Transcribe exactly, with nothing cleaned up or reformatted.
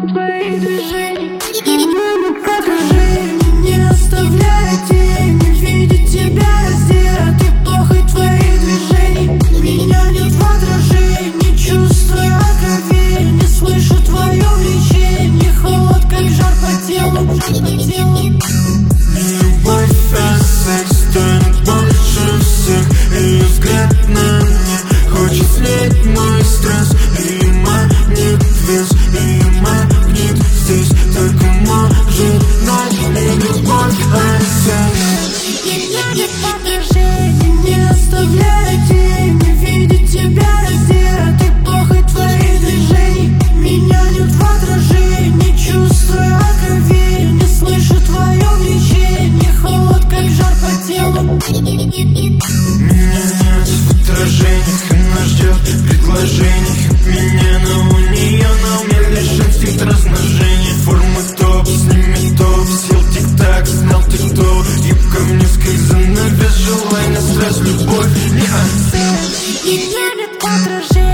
похоть твоих движений. Покажи, не оставляя тени, видеть тебя раздетый. Похоть твоих движений. Меня нет в отражении, чувствую крови. Не слышу твое влечение, холод как жар по телу, жар по телу. Любовь, а секс стоит больше всех. Ее взгляд на мне хочет слить мой стресс. И манит вес, и магнит здесь только может дать. И любовь, а секс. Меня нет в отражении, не оставляя тени, видеть тебя раздетый. Похоть твоих движений. Меня нет в отражении, чувствую крови. Не слышу твое влечение, холод как жар по телу. Меня нет в отражениях, она ждет предложений. Меня, но у нее на уме лишь инстинкт размножения. Формы топ, сними топ, сел тик-так, знал ты кто. Юбка вниз, как занавес, желание, стресс, любовь, не Меня нет в отражении.